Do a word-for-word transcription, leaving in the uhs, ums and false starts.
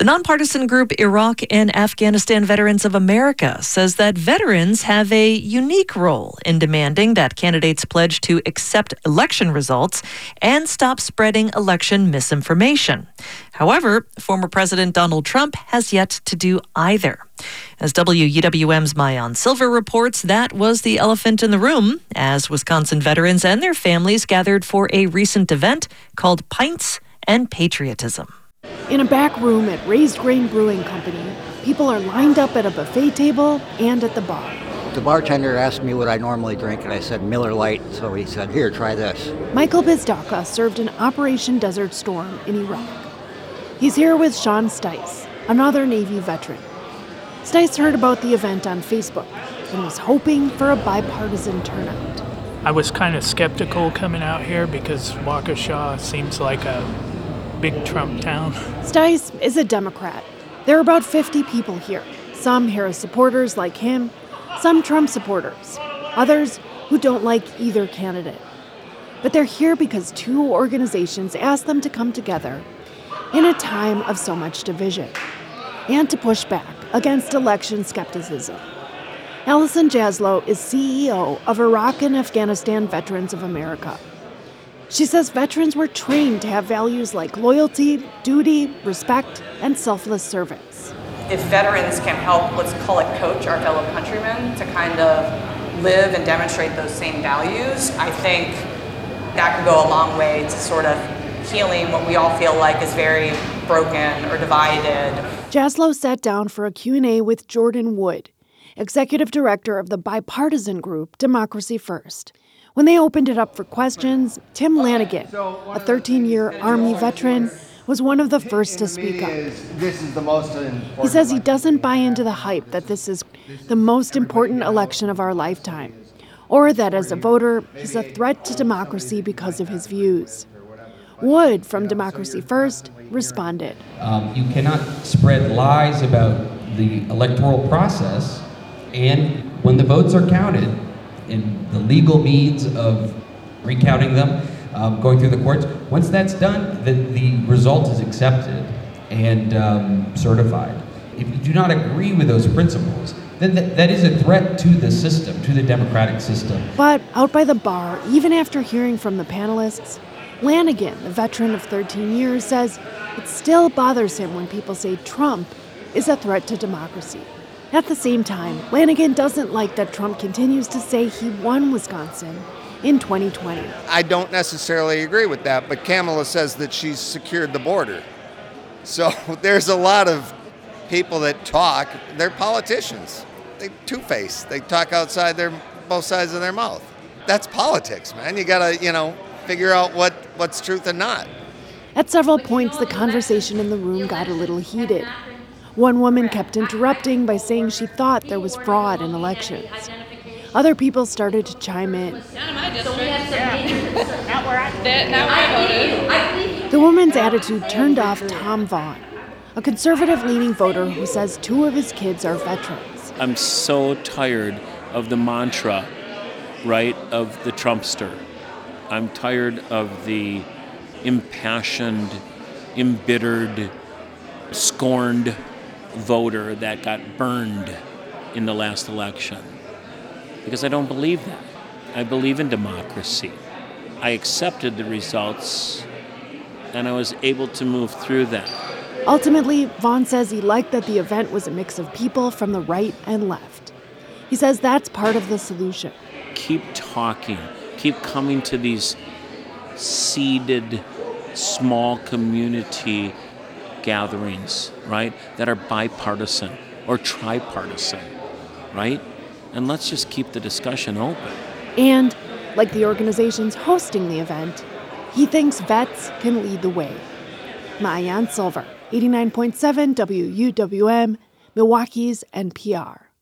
nonpartisan group Iraq and Afghanistan Veterans of America says that veterans have a unique role in demanding that candidates pledge to accept election results and stop spreading election misinformation. However, former President Donald Trump has yet to do either. As W U W M's Maayan Silver reports, that was the elephant in the room as Wisconsin veterans and their families gathered for a recent event called Pints and Patriotism. In a back room at Raised Grain Brewing Company, people are lined up at a buffet table and at the bar. The bartender asked me what I normally drink, and I said Miller Lite, so he said, here, try this. Michael Bizdaka served in Operation Desert Storm in Iraq. He's here with Sean Stice, another Navy veteran. Stice heard about the event on Facebook and was hoping for a bipartisan turnout. I was kind of skeptical coming out here because Waukesha seems like a big Trump town. Stice is a Democrat. There are about fifty people here. Some Harris supporters like him, some Trump supporters, others who don't like either candidate. But they're here because two organizations asked them to come together in a time of so much division and to push back against election skepticism. Allison Jaslow is C E O of Iraq and Afghanistan Veterans of America. She says veterans were trained to have values like loyalty, duty, respect, and selfless service. If veterans can help, let's call it coach our fellow countrymen to kind of live and demonstrate those same values, I think that can go a long way to sort of healing what we all feel like is very broken or divided. Jaslow sat down for a Q and A with Jordan Wood, executive director of the bipartisan group Democracy First. When they opened it up for questions, Tim Lanigan, a thirteen-year Army veteran, was one of the first to speak up. He says he doesn't buy into the hype that this is the most important election of our lifetime, or that as a voter, he's a threat to democracy because of his views. Wood, from Democracy First, responded. Um, you cannot spread lies about the electoral process, and when the votes are counted, in the legal means of recounting them, um, going through the courts. Once that's done, the, the result is accepted and um, certified. If you do not agree with those principles, then th- that is a threat to the system, to the democratic system. But out by the bar, even after hearing from the panelists, Lanigan, a veteran of thirteen years, says it still bothers him when people say Trump is a threat to democracy. At the same time, Lanigan doesn't like that Trump continues to say he won Wisconsin in twenty twenty. I don't necessarily agree with that, but Kamala says that she's secured the border. So there's a lot of people that talk, they're politicians. They two-face. They talk outside their both sides of their mouth. That's politics, man. You gotta, you know, figure out what, what's truth and not. At several points, the conversation in the room got a little heated. One woman kept interrupting by saying she thought there was fraud in elections. Other people started to chime in. The woman's attitude turned off Tom Vaughn, a conservative-leaning voter who says two of his kids are veterans. I'm so tired of the mantra, right, of the Trumpster. I'm tired of the impassioned, embittered, scorned voter that got burned in the last election. Because I don't believe that. I believe in democracy. I accepted the results, and I was able to move through that. Ultimately, Vaughn says he liked that the event was a mix of people from the right and left. He says that's part of the solution. Keep talking. Keep coming to these seeded, small community gatherings, right, that are bipartisan or tripartisan, right? And let's just keep the discussion open. And, like the organizations hosting the event, he thinks vets can lead the way. Maayan Silver, eighty-nine point seven W U W M, Milwaukee's N P R.